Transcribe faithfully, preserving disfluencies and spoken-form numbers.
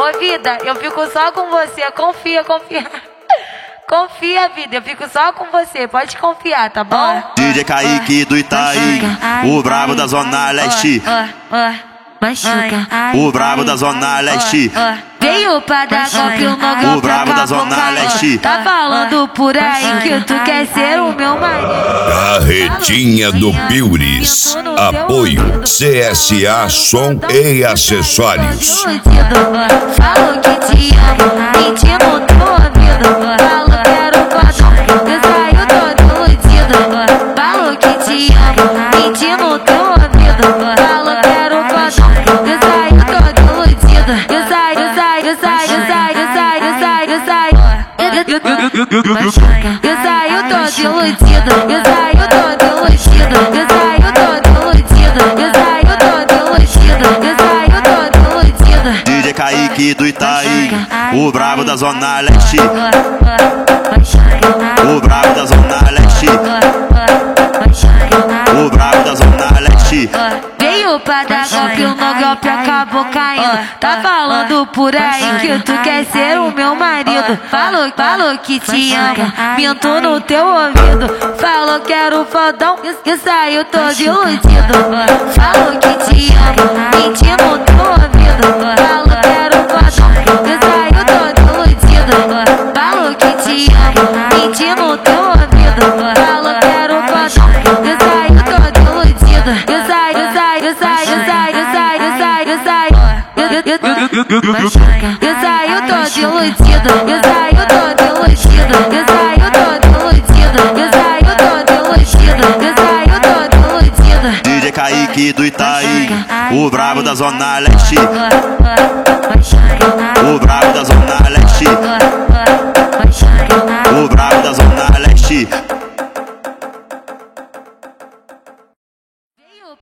Ô vida, eu fico só com você, confia, confia. Confia, vida, eu fico só com você, pode confiar, tá bom? D J Kaique do Itaí, o brabo da Zona Leste. Machuca, O brabo da Zona Leste. veio pra dar golpe no golpe. O brabo da Zona Leste. Tá falando por aí que tu quer ser o meu marido. Carretinha do Pires. Apoio C S A Som e Acessórios. Falo que te amo, mentindo no teu ouvido. Falo que era um cordão, que saiu todo iludido. Falo que te amo, mentindo no teu ouvido. Falo que era um cordão, que saiu todo iludido. Eu saio, eu saio, eu saio, eu saio, eu saio, eu saio, eu saio. Eu saio todo iludido, eu saio todo iludido, eu saio todo iludido, eu saio todo iludido, eu saio todo iludido. D J Kaique do Itaí, o brabo da Zona Leste. O brabo da Zona Leste. O brabo da Zona Leste. Veio pra dar golpe, no golpe acabou caindo. Tá falando por aí que tu quer ser o meu marido. Falou, falou que te amo, minto no teu ouvido. Falou que era um fodão e saiu todo iludido. Falou que te amo, mentindo no teu ouvido. Falou que era um fodão e saiu todo iludido. Falou que te amo, mentindo no teu ouvido. Falou que era um fodão e saiu todo iludido. Eu saio, eu saio, eu saio, eu saio, eu saio, eu saio, eu saio. Eu saio todo iludido, eu saio todo iludido, eu saio todo iludido, eu saio todo iludido, eu saio todo iludido. D J Kaique do Itaí, o brabo da Zona Leste. O brabo da Zona Leste. O brabo da Zona Leste.